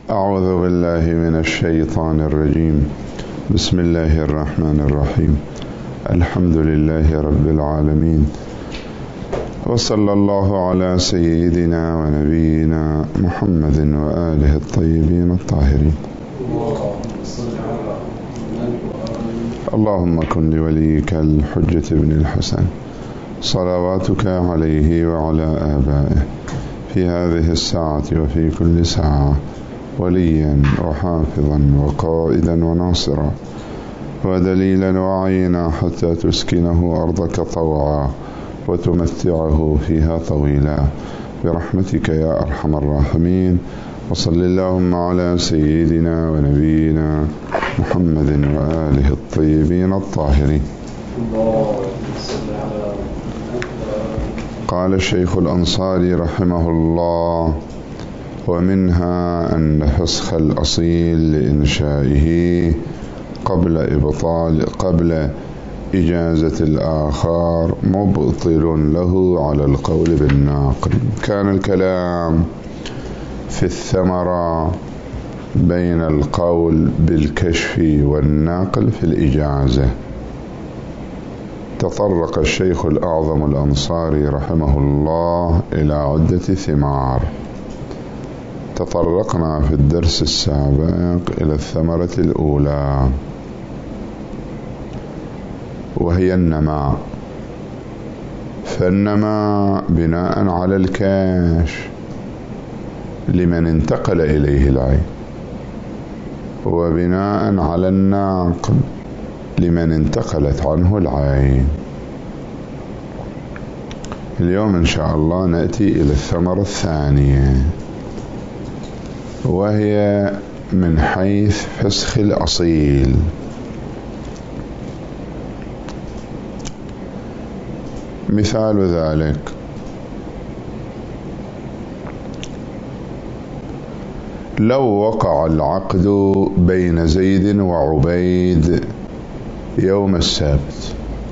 أعوذ بالله من الشيطان الرجيم. بسم الله الرحمن الرحيم. الحمد لله رب العالمين، وصلى الله على سيدنا ونبينا محمد وآله الطيبين الطاهرين. اللهم كن لوليك الحجة بن الحسن صلواتك عليه وعلى آبائه في هذه الساعة وفي كل ساعة وليا وحافظا وقائدا وناصرا ودليلا وعينا حتى تسكنه أرضك طوعا وتمتعه فيها طويلا برحمتك يا أرحم الراحمين. وصل اللهم على سيدنا ونبينا محمد وآله الطيبين الطاهرين. قال الشيخ الأنصاري رحمه الله: ومنها أن فسخ الأصيل لإنشائه قبل إجازة الآخر مبطل له على القول بالناقل. كان الكلام في الثمرة بين القول بالكشف والناقل في الإجازة. تطرق الشيخ الأعظم الأنصاري رحمه الله إلى عدة ثمار. تطرقنا في الدرس السابق إلى الثمرة الأولى وهي النماء. فالنماء بناء على الكشف لمن انتقل إليه العين، وبناء على الناقل لمن انتقلت عنه العين. اليوم إن شاء الله نأتي إلى الثمرة الثانية، وهي من حيث فسخ الأصيل. مثال ذلك: لو وقع العقد بين زيد وعبيد يوم السبت،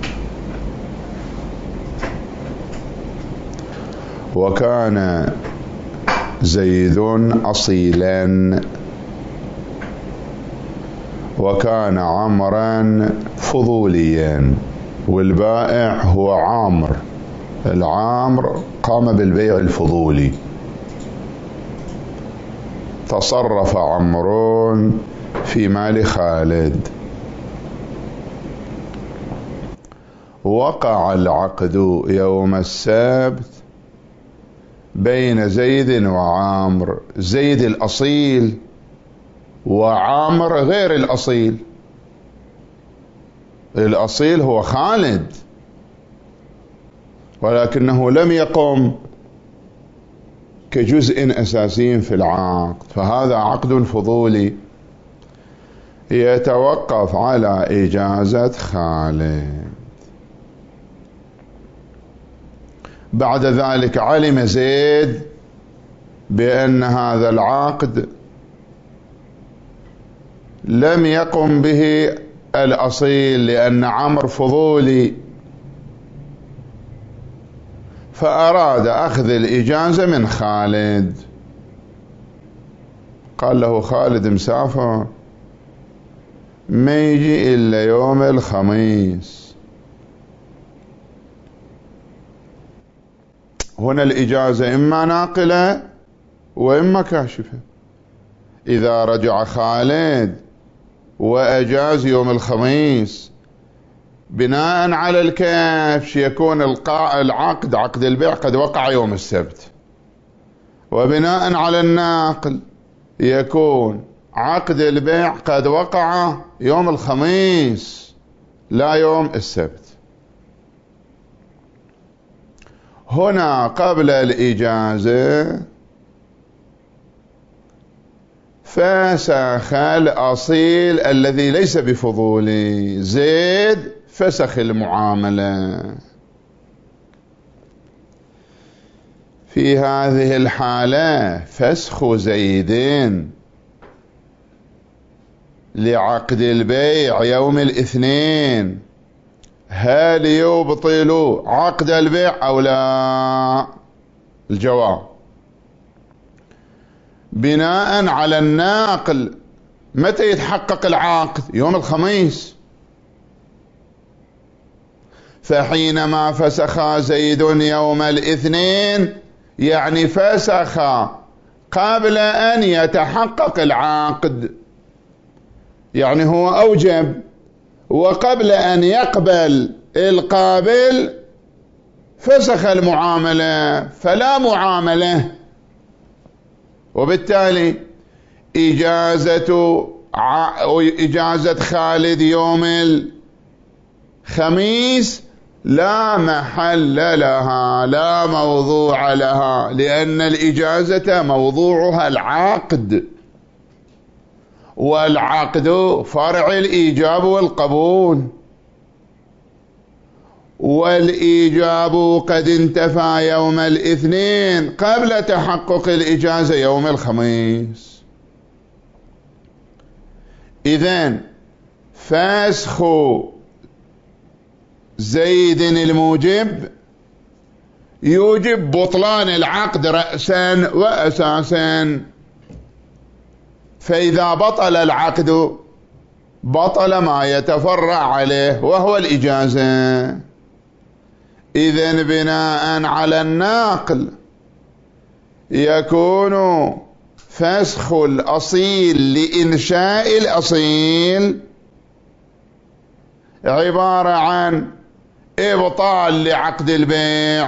وكان زيد أصيلا وكان عمرا فضوليا، والبائع هو عامر. العامر قام بالبيع الفضولي. تصرف عمرو في مال خالد، وقع العقد يوم السبت بين زيد وعامر. زيد الأصيل وعامر غير الأصيل. الأصيل هو خالد، ولكنه لم يقم كجزء أساسي في العقد، فهذا عقد فضولي يتوقف على إجازة خالد. بعد ذلك علم زيد بأن هذا العقد لم يقم به الأصيل لأن عمرو فضولي، فأراد أخذ الإجازة من خالد. قال له خالد مسافر، ما يجي إلا يوم الخميس. هنا الإجازة إما ناقلة وإما كاشفة. إذا رجع خالد وأجاز يوم الخميس بناء على الكشف يكون العقد، عقد البيع، قد وقع يوم السبت، وبناء على الناقل يكون عقد البيع قد وقع يوم الخميس لا يوم السبت. هنا قبل الإجازة فسخ الأصيل الذي ليس بفضولي. زيد فسخ المعاملة. في هذه الحالة فسخ زيد لعقد البيع يوم الاثنين هل يبطل عقد البيع أو لا؟ الجواب: بناء على الناقل. متى يتحقق العقد؟ يوم الخميس. فحينما فسخ زيد يوم الاثنين يعني فسخ قبل أن يتحقق العقد، يعني هو أوجب وقبل أن يقبل القابل فسخ المعاملة، فلا معاملة. وبالتالي إجازة خالد يوم الخميس لا محل لها، لا موضوع لها، لأن الإجازة موضوعها العقد، والعقد فرع الإيجاب والقبول، والإيجاب قد انتفى يوم الاثنين قبل تحقق الإجازة يوم الخميس. إذن فسخ زيد الموجب يوجب بطلان العقد رأسا وأساسا. فإذا بطل العقد بطل ما يتفرع عليه وهو الإجازة. إذن بناء على الناقل يكون فسخ الأصيل لإنشاء الأصيل عبارة عن إبطال لعقد البيع،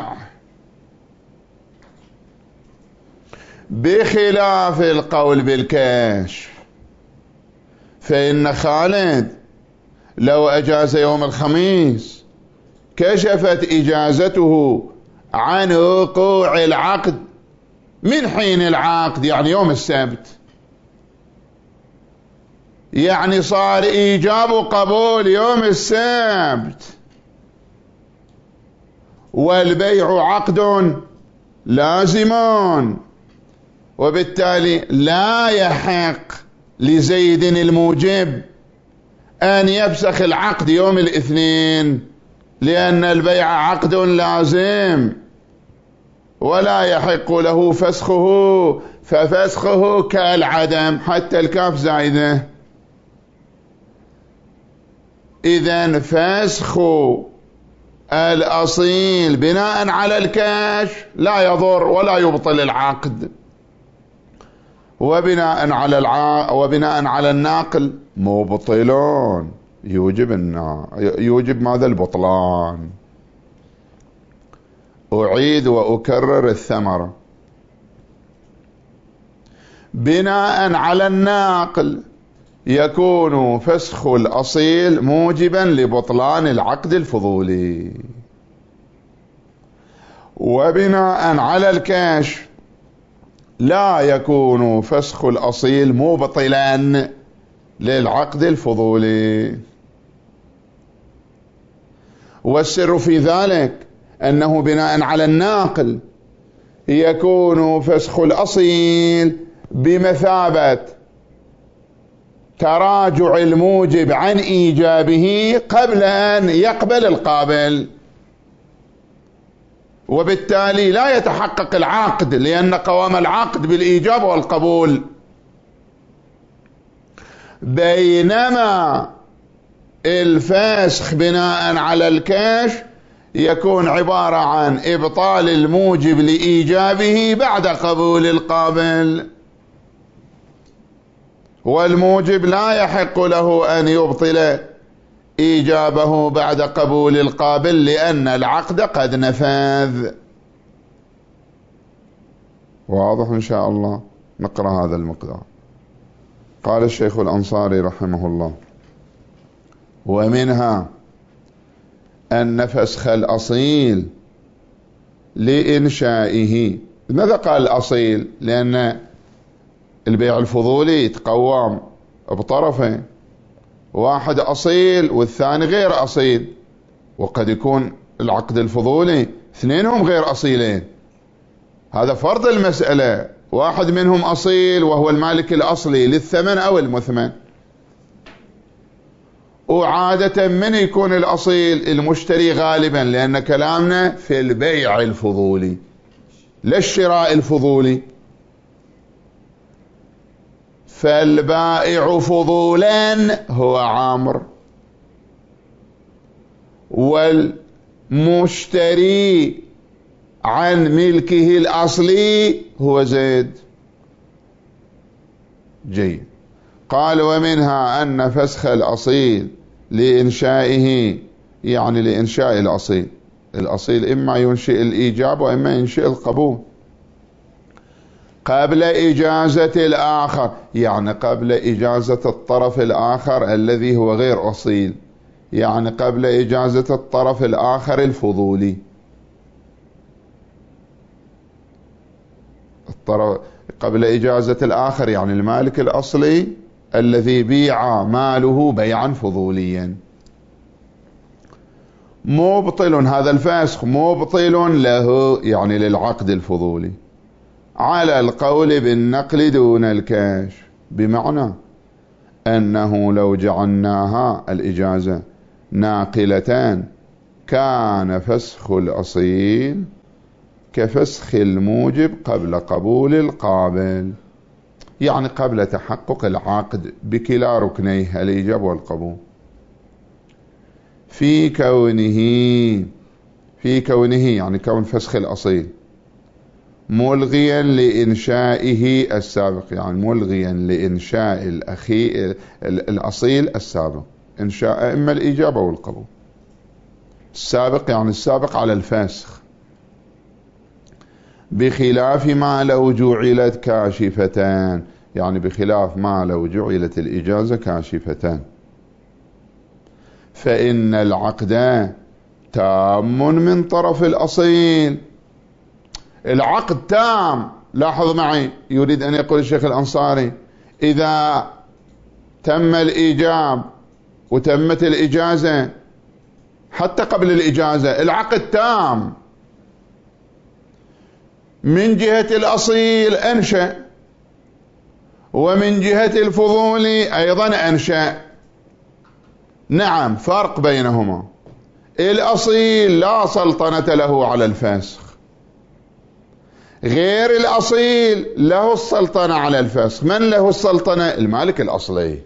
بخلاف القول بالكشف. فإن خالد لو أجاز يوم الخميس كشفت إجازته عن وقوع العقد من حين العقد، يعني يوم السبت، يعني صار إيجاب وقبول يوم السبت، والبيع عقد لازم، وبالتالي لا يحق لزيد الموجب أن يفسخ العقد يوم الاثنين، لأن البيع عقد لازم ولا يحق له فسخه، ففسخه كالعدم، حتى الكاف زائدة. إذن فسخ الأصيل بناء على الكشف لا يضر ولا يبطل العقد، وبناء على الناقل مبطلون، يوجب ماذا؟ البطلان. أعيد وأكرر الثمرة. بناء على الناقل يكون فسخ الأصيل موجبا لبطلان العقد الفضولي، وبناء على الكشف لا يكون فسخ الأصيل مبطلا للعقد الفضولي. والسر في ذلك أنه بناء على الناقل يكون فسخ الأصيل بمثابة تراجع الموجب عن إيجابه قبل أن يقبل القابل، وبالتالي لا يتحقق العقد، لأن قوام العقد بالإيجاب والقبول. بينما الفسخ بناء على الكشف يكون عبارة عن إبطال الموجب لإيجابه بعد قبول القابل، والموجب لا يحق له أن يبطل إيجابه بعد قبول القابل، لأن العقد قد نفذ. واضح إن شاء الله؟ نقرأ هذا المقدار. قال الشيخ الأنصاري رحمه الله: ومنها أن فسخ الأصيل لإنشائه. لماذا قال الأصيل؟ لأن البيع الفضولي يتقوم بطرفين، واحد أصيل والثاني غير أصيل، وقد يكون العقد الفضولي اثنينهم غير أصيلين. هذا فرض المسألة، واحد منهم أصيل وهو المالك الأصلي للثمن أو المثمن. وعادة من يكون الأصيل؟ المشتري غالبا، لأن كلامنا في البيع الفضولي لا الشراء الفضولي. فالبائع فضولا هو عمرو، والمشتري عن ملكه الأصلي هو زيد. جيد. قال ومنها أن فسخ الأصيل لإنشائه، يعني لإنشاء الأصيل، الأصيل إما ينشئ الإيجاب وإما ينشئ القبول، قبل إجازة الآخر، يعني قبل إجازة الطرف الآخر الذي هو غير أصيل، يعني قبل إجازة الطرف الآخر الفضولي. قبل إجازة الآخر يعني المالك الأصلي الذي بيع ماله بيعا فضوليا. مبطل، هذا الفسخ مبطل له يعني للعقد الفضولي على القول بالنقل دون الكشف، بمعنى أنه لو جعلناها الإجازة ناقلتان كان فسخ الأصيل كفسخ الموجب قبل قبول القابل، يعني قبل تحقق العقد بكلا ركنيه الإيجاب والقبول، في كونه يعني كون فسخ الأصيل ملغيا لإنشائه السابق، يعني ملغيا لإنشاء الأصيل السابق، إنشاء إما الإيجاب أو القبول. السابق يعني السابق على الفسخ، بخلاف ما لو جعلت كاشفتان، يعني بخلاف ما لو جعلت الإجازة كاشفتان، فإن العقد تام من طرف الأصيل. العقد تام، لاحظ معي، يريد أن يقول الشيخ الأنصاري إذا تم الإيجاب وتمت الإجازة حتى قبل الإجازة العقد تام من جهة الأصيل أنشأ، ومن جهة الفضول أيضا أنشأ. نعم، فرق بينهما، الأصيل لا سلطنة له على الفسخ، غير الأصيل له السلطنة على الفسخ. من له السلطنة؟ المالك الأصلي.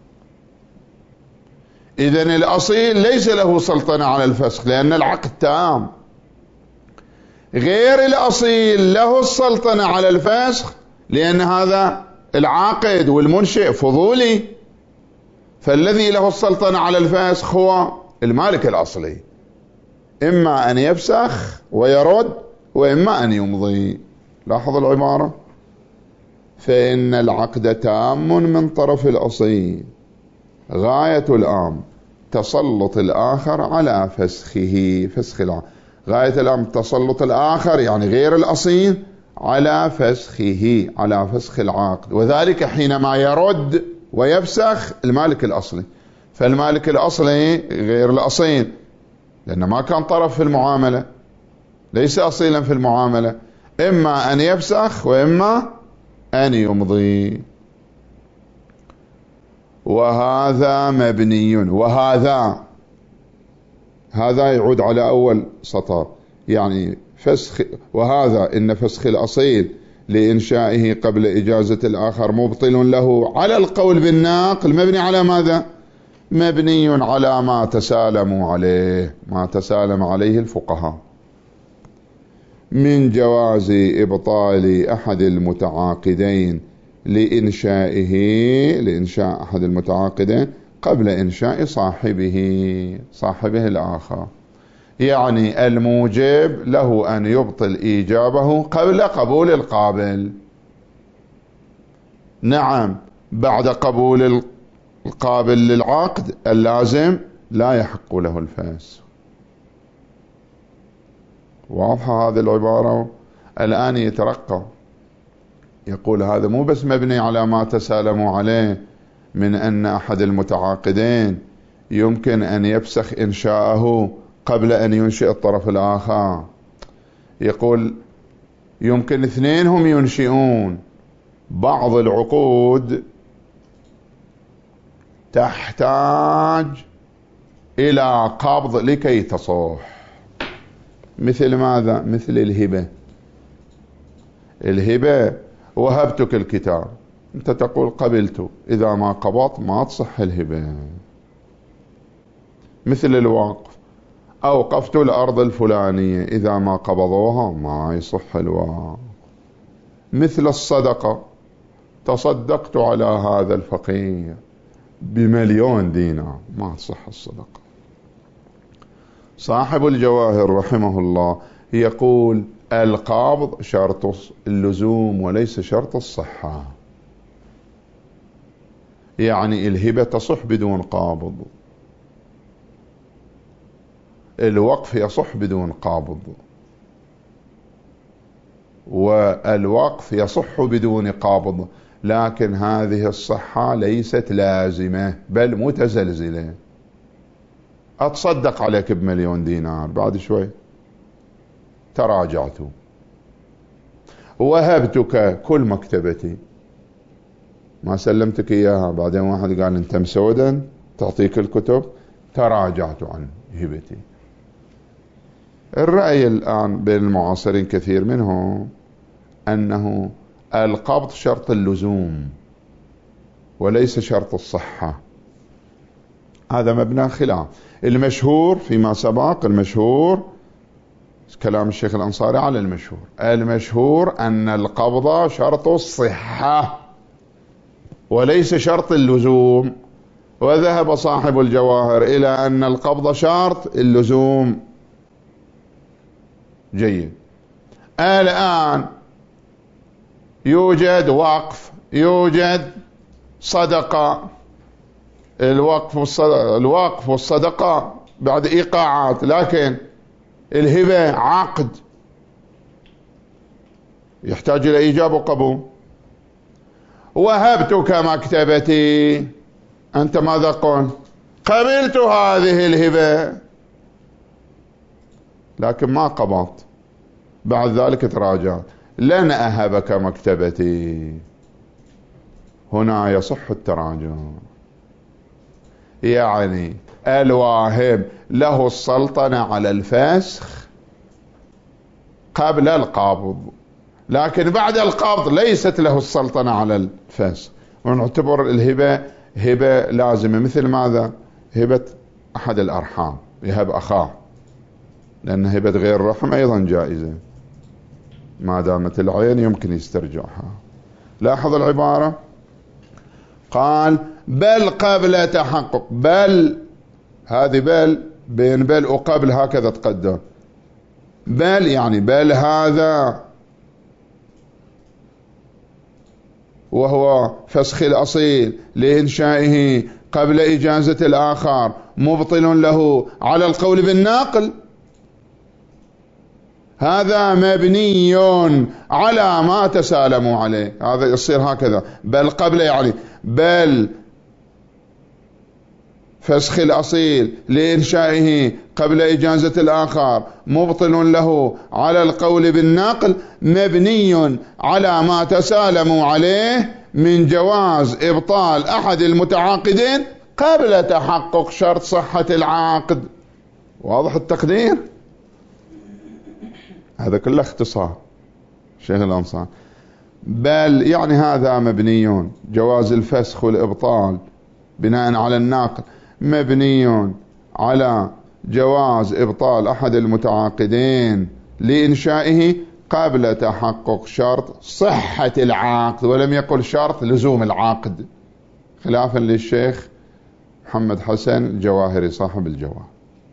إذن الأصيل ليس له سلطنة على الفسخ لأن العقد تام، غير الأصيل له السلطنة على الفسخ لأن هذا العاقد والمنشئ فضولي، فالذي له السلطنة على الفسخ هو المالك الأصلي، إما أن يفسخ ويرد وإما أن يمضي. لاحظ العبارة، فإن العقد تام من طرف الأصيل، غاية الأمر تسلط الآخر على فسخه، فسخ العقد، غاية الأمر تسلط الآخر يعني غير الأصيل على فسخه، على فسخ العقد، وذلك حينما يرد ويفسخ المالك الأصلي. فالمالك الأصلي غير الأصيل لأن ما كان طرف في المعاملة، ليس أصيلا في المعاملة، إما أن يفسخ وإما أن يمضي. وهذا مبني، هذا يعود على أول سطر، يعني فسخ، وهذا إن فسخ الأصيل لإنشائه قبل إجازة الآخر مبطل له على القول بالناقل، مبني على ماذا؟ مبني على ما تسالموا عليه، ما تسالم عليه الفقهاء من جواز إبطال أحد المتعاقدين لإنشاء أحد المتعاقدين قبل إنشاء صاحبه الآخر، يعني الموجب له أن يبطل إيجابه قبل قبول القابل. نعم، بعد قبول القابل للعقد اللازم لا يحق له الفسخ. واضحة هذه العبارة؟ الآن يترقى، يقول هذا مو بس مبني على ما تسالموا عليه من أن أحد المتعاقدين يمكن أن يفسخ إنشاءه قبل أن ينشئ الطرف الآخر، يقول يمكن اثنين هم ينشئون. بعض العقود تحتاج إلى قبض لكي تصح، مثل ماذا؟ مثل الهبة. وهبتك الكتاب، أنت تقول قبلت، إذا ما قبضت ما تصح الهبة. مثل الوقف، أوقفت الأرض الفلانية، إذا ما قبضوها ما يصح الوقف. مثل الصدقة، تصدقت على هذا الفقير ب1,000,000 دينار، ما تصح الصدقة. صاحب الجواهر رحمه الله يقول القابض شرط اللزوم وليس شرط الصحة، يعني الهبة تصح بدون قابض، الوقف يصح بدون قابض، والوقف يصح بدون قابض، لكن هذه الصحة ليست لازمة بل متزلزلة. أتصدق عليك ب1,000,000 دينار، بعد شوي تراجعت وهبتك كل مكتبتي، ما سلمتك إياها، بعدين واحد قال أنت مسودا تعطيك الكتب، تراجعت عن هبتي. الرأي الآن بين المعاصرين كثير منهم أنه القبض شرط اللزوم وليس شرط الصحة، هذا مبنى خلاف. المشهور فيما سبق، المشهور كلام الشيخ الأنصاري على المشهور، المشهور أن القبض شرط الصحة وليس شرط اللزوم، وذهب صاحب الجواهر إلى أن القبض شرط اللزوم. جيد. الآن يوجد وقف، يوجد صدقة، الوقف والصدقة بعد إيقاعات، لكن الهبة عقد يحتاج إلى إيجاب وقبول. وهبتك مكتبتي، أنت ماذا قلت؟ قبلت هذه الهبة لكن ما قبضت، بعد ذلك تراجعت، لن أهبك مكتبتي، هنا يصح التراجع. يعني الواهب له السلطنة على الفسخ قبل القبض، لكن بعد القبض ليست له السلطنة على الفسخ، ونعتبر الهبة هبة لازمة. مثل ماذا؟ هبة أحد الأرحام، يهب أخاه، لأن هبة غير رحم أيضا جائزة ما دامت العين يمكن يسترجعها. لاحظ العبارة، قال بل قبل تحقق، بل هذه بل بين بل وقبل هكذا تقدم، بل يعني بل هذا وهو فسخ الأصيل لإنشائه قبل إجازة الآخر مبطل له على القول بالناقل، هذا مبني على ما تسالموا عليه. هذا يصير هكذا، بل قبل يعني بل فسخ الأصيل لإنشائه قبل إجازة الآخر مبطل له على القول بالنقل، مبني على ما تسالموا عليه من جواز إبطال أحد المتعاقدين قبل تحقق شرط صحة العقد. واضح التقدير؟ هذا كله اختصار شيخ الأنصار. بل يعني هذا مبني، جواز الفسخ والإبطال بناء على الناقل مبني على جواز إبطال أحد المتعاقدين لإنشائه قبل تحقق شرط صحة العقد، ولم يقل شرط لزوم العقد، خلافا للشيخ محمد حسن الجواهري صاحب الجواهر.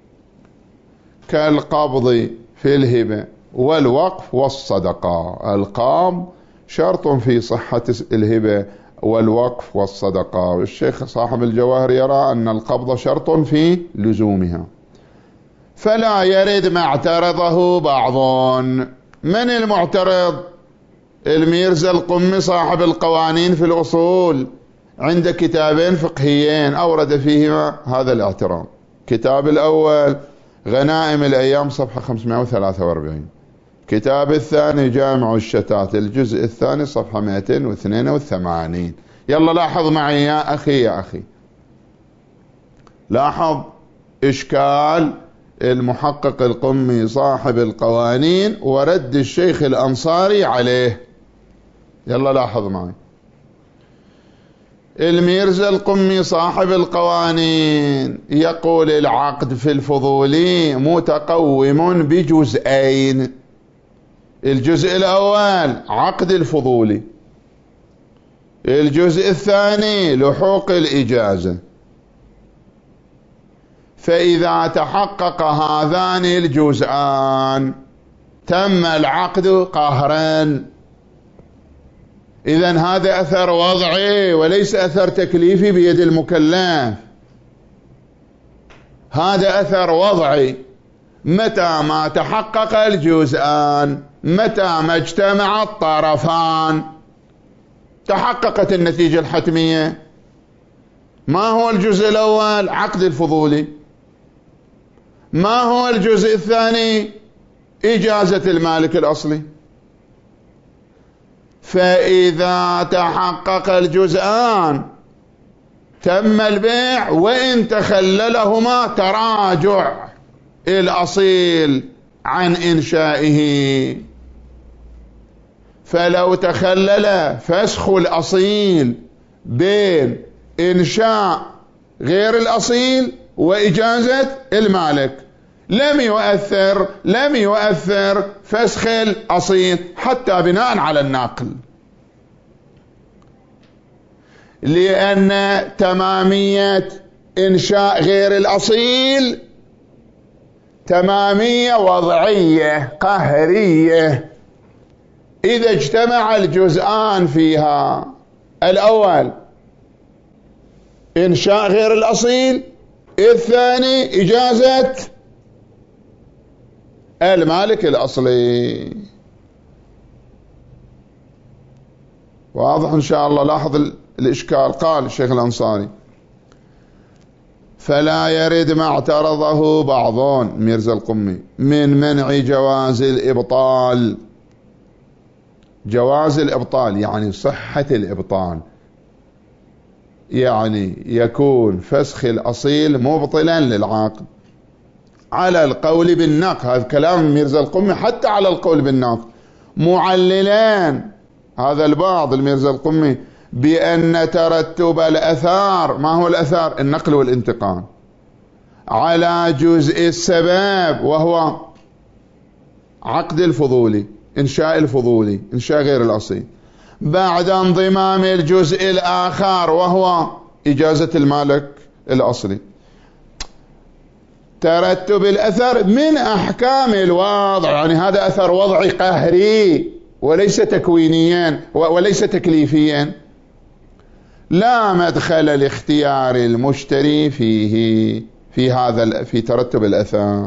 كالقبض في الهبة والوقف والصدقة، القبض شرط في صحة الهبة والوقف والصدقة، والشيخ صاحب الجواهر يرى أن القبض شرط في لزومها، فلا يرد ما اعترضه بعض. من المعترض؟ الميرزا القمي صاحب القوانين في الأصول، عند كتابين فقهيين أورد فيهما هذا الاعتراض. كتاب الأول غنائم الأيام صفحة 543، كتاب الثاني جامع الشتات الجزء الثاني صفحة 282. يلا لاحظ معي يا أخي، يا أخي لاحظ إشكال المحقق القمي صاحب القوانين ورد الشيخ الأنصاري عليه. يلا لاحظ معي، الميرزا القمي صاحب القوانين يقول العقد في الفضولي متقوم بجزئين. الجزء الأول عقد الفضولي، الجزء الثاني لحوق الإجازة. فإذا تحقق هذان الجزءان تم العقد قهرا. إذن هذا أثر وضعي وليس أثر تكليفي بيد المكلف، هذا أثر وضعي. متى ما تحقق الجزءان، متى ما اجتمع الطرفان، تحققت النتيجة الحتمية. ما هو الجزء الأول؟ عقد الفضولي. ما هو الجزء الثاني؟ إجازة المالك الأصلي. فإذا تحقق الجزءان تم البيع، وإن تخللهما تراجع الأصيل عن إنشائه. فلو تخلل فسخ الأصيل بين إنشاء غير الأصيل وإجازة المالك لم يؤثر فسخ الأصيل حتى بناء على الناقل، لأن تمامية إنشاء غير الأصيل تمامية وضعية قهرية. إذا اجتمع الجزءان فيها، الأول إنشاء غير الأصيل، الثاني إجازة المالك الأصلي. واضح إن شاء الله؟ لاحظ الإشكال. قال الشيخ الأنصاري: فلا يرد ما اعترضه بعضون ميرزا القمي من منع جواز الإبطال. جواز الإبطال يعني صحة الإبطال، يعني يكون فسخ الأصيل مبطلا للعقد على القول بالنقض. هذا كلام ميرزا القمي حتى على القول بالنقض. معللان هذا البعض الميرزا القمي بأن ترتب الأثار، ما هو الأثار؟ النقل والانتقال، على جزء السبب وهو عقد الفضولي، إنشاء الفضولي، إنشاء غير الأصيل، بعد انضمام الجزء الآخر وهو إجازة المالك الأصلي. ترتب الأثر من أحكام الوضع، يعني هذا أثر وضعي قهري وليس تكوينيا وليس تكليفيا. لا مدخل لاختيار المشتري فيه في ترتب الأثر.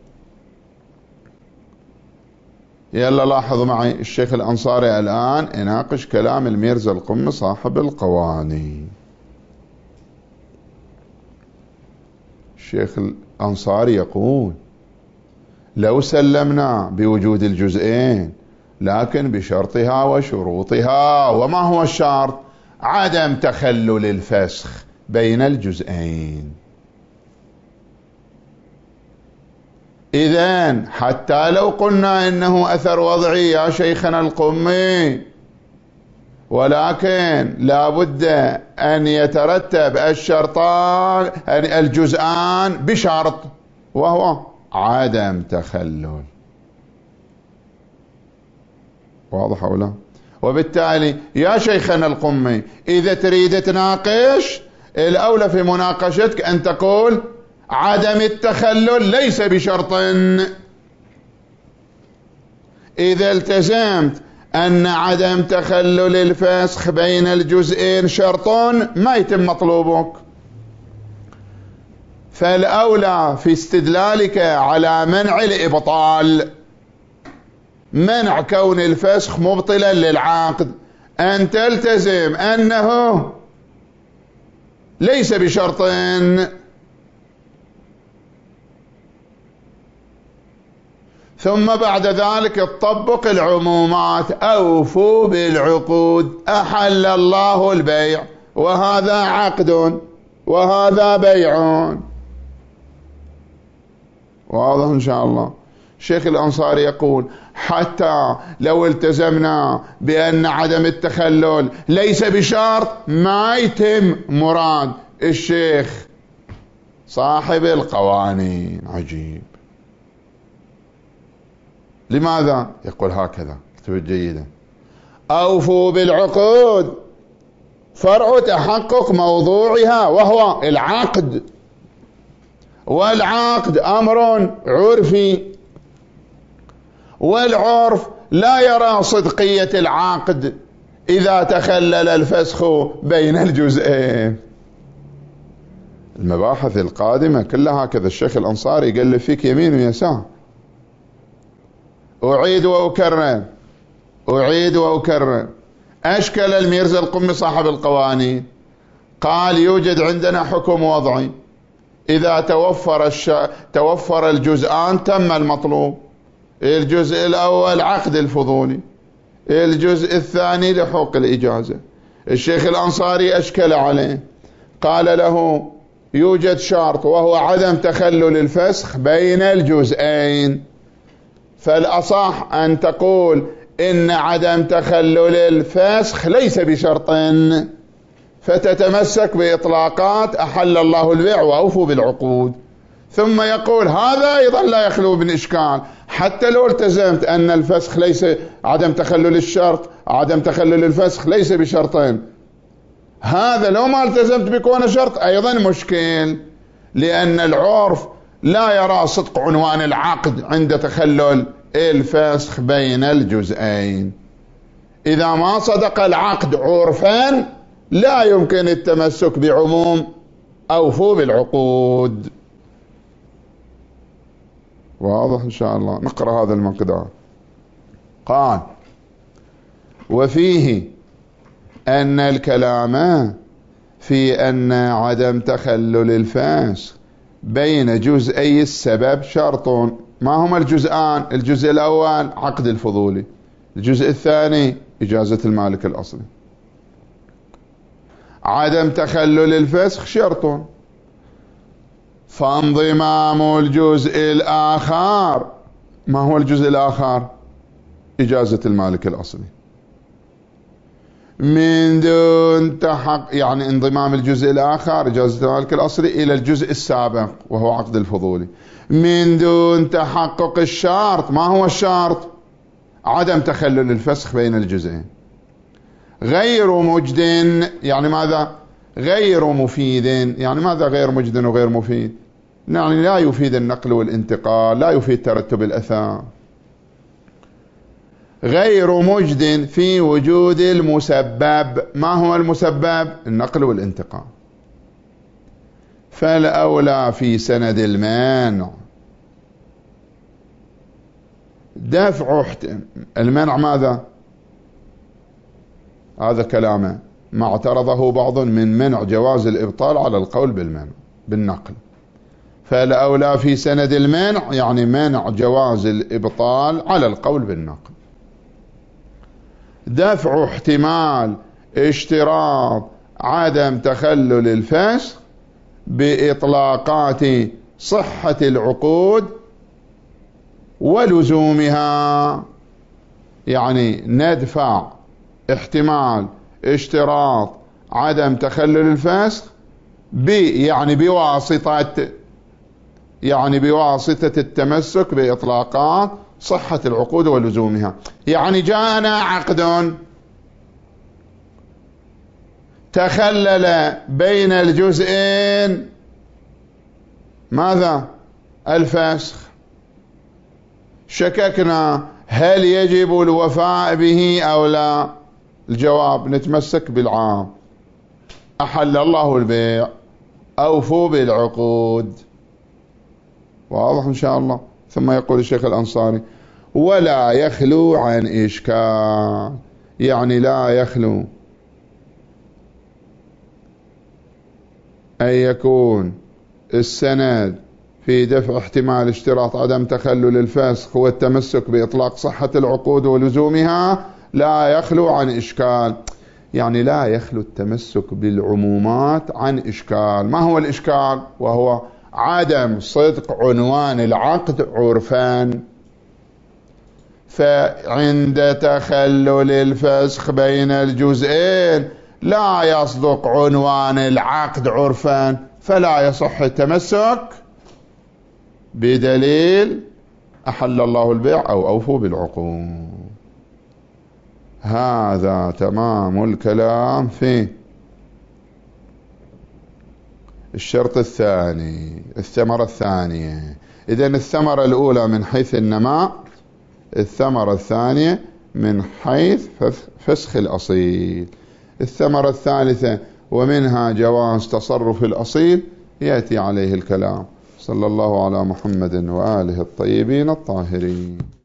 يلا لاحظوا معي الشيخ الأنصاري الآن يناقش كلام الميرزا القمي صاحب القوانين. الشيخ الأنصاري يقول: لو سلمنا بوجود الجزئين لكن بشرطها وشروطها. وما هو الشرط؟ عدم تخلل الفسخ بين الجزئين. إذن حتى لو قلنا إنه أثر وضعي يا شيخنا القمي، ولكن لا بد أن يترتب الشرطان الجزءان بشرط وهو عدم تخلل. واضح أو لا؟ وبالتالي يا شيخنا القمي إذا تريد تناقش، الأولى في مناقشتك أن تقول عدم التخلل ليس بشرط. إذا التزمت أن عدم تخلل الفسخ بين الجزئين شرط ما يتم مطلوبك. فالأولى في استدلالك على منع الإبطال، منع كون الفسخ مبطلا للعقد، أن تلتزم أنه ليس بشرط. ثم بعد ذلك تطبق العمومات: أوفوا بالعقود، أحل الله البيع وهذا عقد وهذا بيع. واضح إن شاء الله؟ الشيخ الأنصاري يقول حتى لو التزمنا بأن عدم التخلل ليس بشرط ما يتم مراد الشيخ صاحب القوانين. عجيب. لماذا؟ يقول هكذا، اكتب جيدا: أوفوا بالعقود فرع تحقق موضوعها وهو العقد، والعقد أمر عرفي، والعرف لا يرى صدقية العقد إذا تخلل الفسخ بين الجزئين. المباحث القادمة كلها هكذا. الشيخ الأنصاري يقلب فيك يمين ويسار. أعيد وأكرر. أشكل الميرزا القمي صاحب القوانين، قال يوجد عندنا حكم وضعي، إذا توفر الجزءان تم المطلوب. الجزء الأول عقد الفضولي، الجزء الثاني لحقوق الإجازة. الشيخ الأنصاري أشكل عليه، قال له يوجد شرط وهو عدم تخلل الفسخ بين الجزئين، فالأصح أن تقول إن عدم تخلل الفسخ ليس بشرط، فتتمسك بإطلاقات أحل الله البيع وأوفوا بالعقود. ثم يقول هذا أيضا لا يخلو من إشكال، حتى لو التزمت أن الفسخ ليس عدم تخلل الشرط، عدم تخلل الفسخ ليس بشرطين، هذا لو ما التزمت بكون شرط أيضا مشكل، لأن العرف لا يرى صدق عنوان العقد عند تخلل الفسخ بين الجزئين. إذا ما صدق العقد عرفا لا يمكن التمسك بعموم أوفوا بالعقود. واضح إن شاء الله. نقرأ هذا المقدار. قال وفيه أن الكلام في أن عدم تخلل الفسخ بين جزئي السبب شرط. ما هما الجزءان؟ الجزء الأول عقد الفضولي، الجزء الثاني إجازة المالك الأصلي. عدم تخلل الفسخ شرط، فانضمام الجزء الآخر. ما هو الجزء الآخر؟ إجازة المالك الأصلي. من دون يعني انضمام الجزء الآخر إجازة المالك الأصلي إلى الجزء السابق وهو عقد الفضولي من دون تحقق الشرط. ما هو الشرط؟ عدم تخلل الفسخ بين الجزئين. غير مجد يعني ماذا؟ غير مفيد. يعني ماذا غير مجد وغير مفيد؟ يعني لا يفيد النقل والانتقال، لا يفيد ترتب الأثار. غير مجد في وجود المسبب. ما هو المسبب؟ النقل والانتقال. فالأولى في سند المانع دفع المنع. ماذا؟ هذا كلامه ما اعترضه بعض من منع جواز الإبطال على القول بالمنع بالنقل. فالأولى في سند المنع يعني منع جواز الإبطال على القول بالنقل. دفع احتمال اشتراط عدم تخلل الفسخ بإطلاقات صحة العقود ولزومها. يعني ندفع احتمال اشتراط عدم تخلل الفسخ يعني بواسطة التمسك بإطلاقات صحة العقود ولزومها. يعني جاءنا عقد تخلل بين الجزئين ماذا؟ الفسخ. شككنا هل يجب الوفاء به أو لا؟ الجواب نتمسك بالعام. أحل الله البيع أوفوا بالعقود. واضح إن شاء الله. ثم يقول الشيخ الأنصاري ولا يخلو عن إشكال. يعني لا يخلو أن يكون السند في دفع احتمال اشتراط عدم تخلل الفسخ هو التمسك بإطلاق صحة العقود ولزومها، لا يخلو عن إشكال. يعني لا يخلو التمسك بالعمومات عن إشكال. ما هو الإشكال؟ وهو عدم صدق عنوان العقد عرفان. فعند تخلل الفسخ بين الجزئين لا يصدق عنوان العقد عرفا، فلا يصح التمسك بدليل أحل الله البيع أو أوفوا بالعقود. هذا تمام الكلام في الشرط الثاني، الثمرة الثانية. إذن الثمرة الأولى من حيث النماء، الثمرة الثانية من حيث فسخ الأصيل. الثمرة الثالثة ومنها جواز تصرف الأصيل يأتي عليه الكلام. صلى الله على محمد وآله الطيبين الطاهرين.